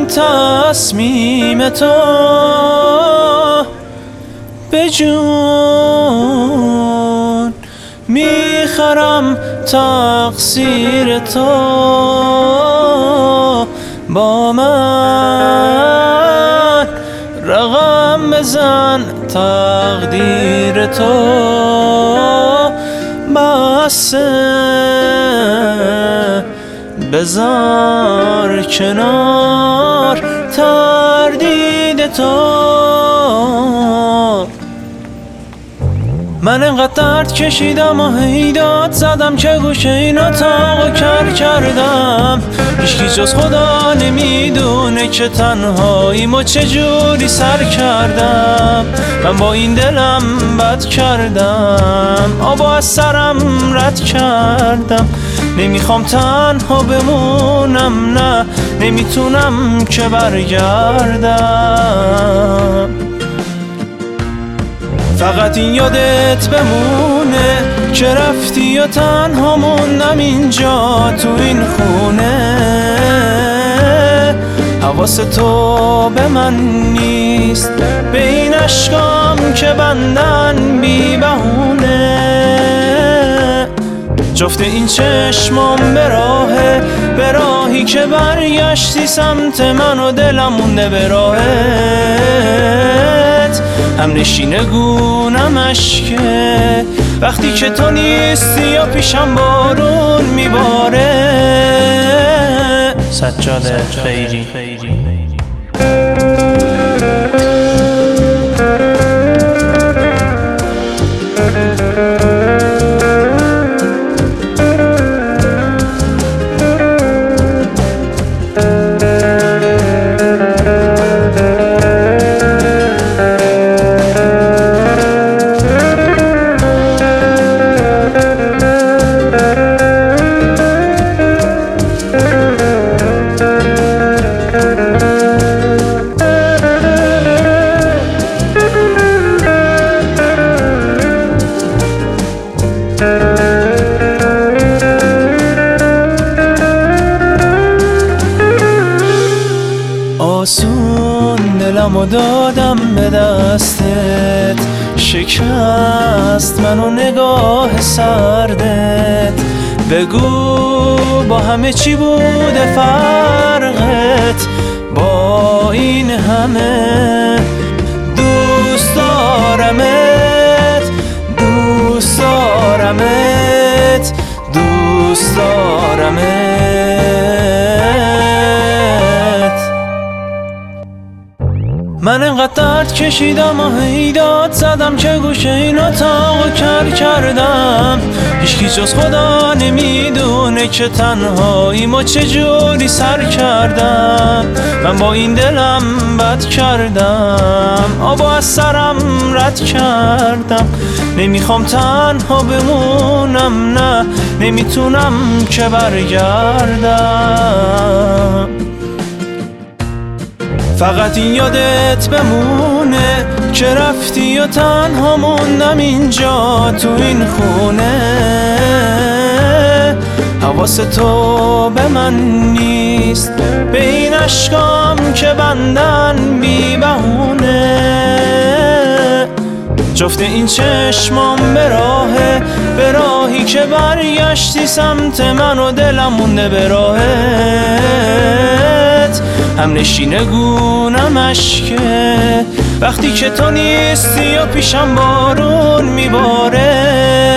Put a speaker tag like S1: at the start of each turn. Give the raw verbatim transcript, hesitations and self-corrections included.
S1: تصمیم تو به جون میخرم تقصیر تو با من رقم بزن تقدیر تو بسه بذار کنار تردید تو من انقدر درد کشیدم و هیداد زدم که گوشه این اتاقو کر کردم هیچکی جز خدا نمیدونه که تنهاییمو چجوری سر کردم من با این دلم بد کردم آبو از سرم رد کردم نمیخوام تنها بمونم نه نمیتونم که برگردم فقط این یادت بمونه که رفتی و تنها موندم اینجا تو این خونه حواس تو به من نیست به این عشقام که بندن بی بهونه جفت این چشمام به راهه به راهی که برگشتی سمت من و دلم مونده به راهت هم نشینه گونم اشکه وقتی که تو نیستی یا پیشم بارون میباره سجاده خیری آسون دلمو دادم به دستت شکست منو نگاه سردت بگو با همه چی بوده فرقت با این همه دوست دارمت دوست دارمت دوست دارمت من انقدر درد کشیدم و هیداد زدم که گوشه این اتاقو کر کردم هیچکی جز خدا نمیدونه که تنهاییمو چجوری سر کردم من با این دلم بد کردم آبو از سرم رد کردم نمیخوام تنها بمونم نه نمیتونم که برگردم فقط این یادت بمونه که رفتی و تنها موندم اینجا تو این خونه حواس تو به من نیست به این عشقام که بندن بی بهونه جفت این چشمام به راهه به راهی که برگشتی سمت من و دلم مونده به راهت هم نشینه گونم اشکه وقتی که تو نیستی و پیشم بارون میباره